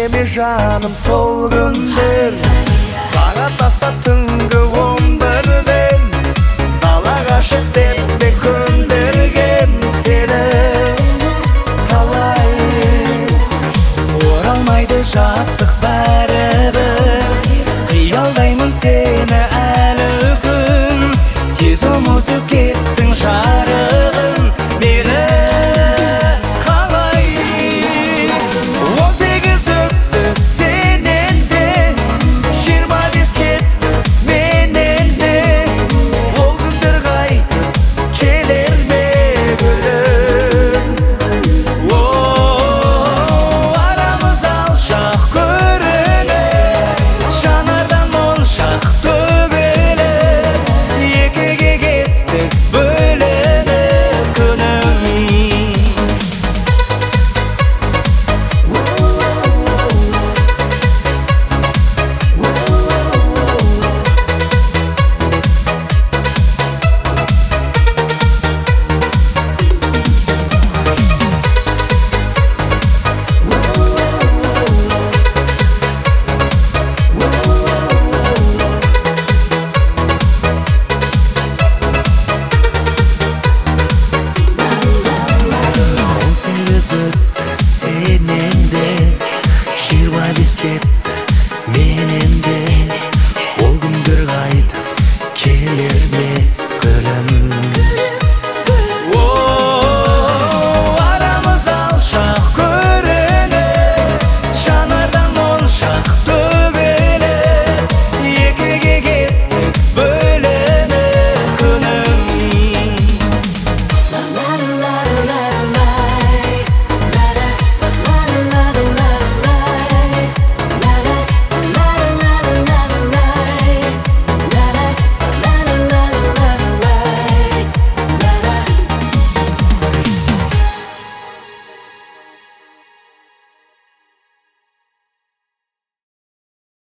эми жаным сол күндер сага таса түнгі 11-ден далаға шық деп мен көндергем сені талай оралмайды жастық бәрібір қиялдаймын сені әлі күн тез ұмытып кеттің жарығым мені қалай 18 өтті сенен де 25 кетті менен де ол күндер қайтып келер ме гүлім арамыз алшақ көрініп жанардан моншақ төгіліп екіге кеттік бөлініп күнім өтті сенен де 25 кетті менен де